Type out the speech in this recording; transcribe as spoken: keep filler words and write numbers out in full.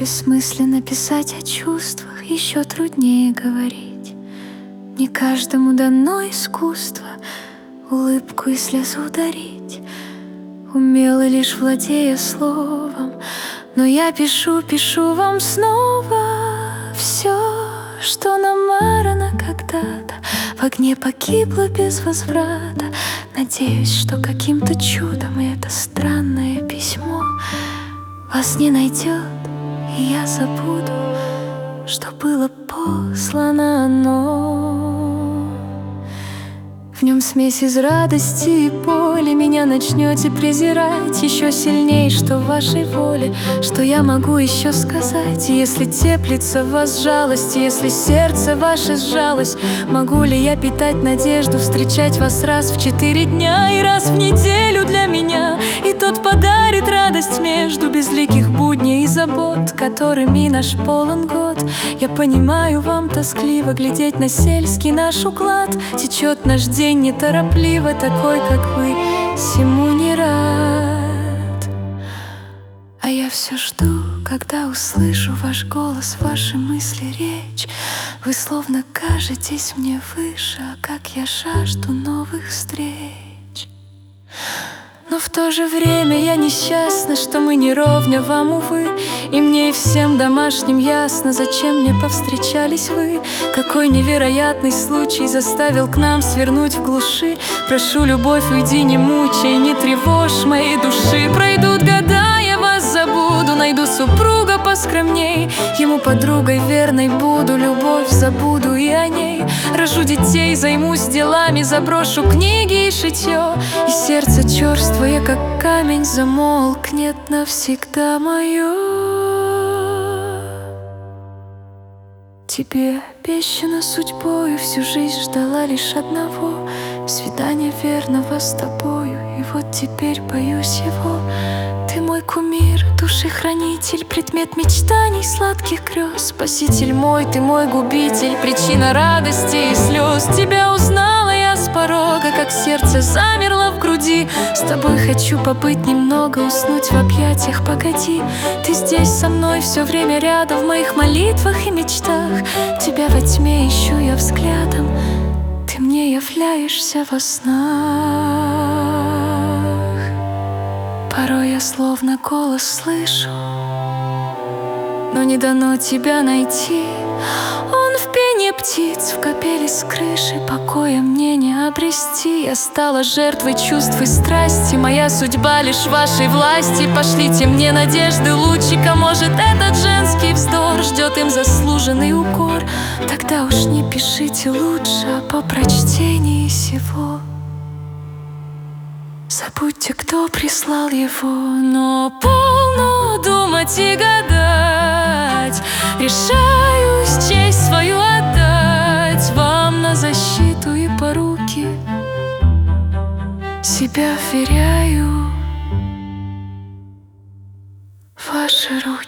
Бессмысленно писать о чувствах, еще труднее говорить. Не каждому дано искусство улыбку и слезу дарить. Умела лишь владея словом, но я пишу, пишу вам снова. Все, что намарано когда-то, в огне погибло без возврата. Надеюсь, что каким-то чудом это странное письмо вас не найдет, и я забуду, что было послано оно. В нем смесь из радости и боли. Меня начнете презирать еще сильней, что в вашей воле. Что я могу еще сказать, если теплится в вас жалость, если сердце ваше сжалось? Могу ли я питать надежду, встречать вас раз в четыре дня и раз в неделю для меня? И тот подарит радость между безликих будней и забот, которыми наш полон год. Я понимаю, вам тоскливо глядеть на сельский наш уклад. Течет наш день неторопливо, такой, как вы, всему не рад. А я все жду, когда услышу ваш голос, ваши мысли, речь. Вы словно кажетесь мне выше, а как я жажду новых встреч. Но в то же время я несчастна, что мы не ровня вам, увы. И мне и всем домашним ясно, зачем мне повстречались вы. Какой невероятный случай заставил к нам свернуть в глуши. Прошу, любовь, уйди, не мучай, не тревожь моей души. Пройдут года, я вас забуду, найду супруга поскромней. Ему подругой верной буду, любовь забуду и о ней. Рожу детей, займусь делами, заброшу книги и шитье. И сердце черствое, как камень, замолкнет навсегда мое. Тебе обещано судьбою, всю жизнь ждала лишь одного — свидания верного с тобою. И вот теперь боюсь его. Ты мой кумир, душехранитель, предмет мечтаний, сладких грез. Спаситель мой, ты мой губитель, причина радости и слез. Тебя узнала я с порога, как сердце замерло в груди. С тобой хочу побыть немного, уснуть в объятиях, погоди. Ты здесь со мной, все время рядом, в моих молитвах и мечтах. Тебя во тьме ищу я взглядом, ты мне являешься во снах. Порой я словно голос слышу, но не дано тебя найти. Он в пении птиц, в капели с крыши, покоя мне не обрести. Я стала жертвой чувств и страсти, моя судьба лишь в вашей власти. Пошлите мне надежды лучика, может, этот женский вздор ждет им заслуженный укор. Тогда уж не пишите лучше, а по прочтении сего забудьте, кто прислал его. Но полно думать и гадать, решаюсь честь свою отдать вам на защиту и поруки. Себя вверяю в ваши руки.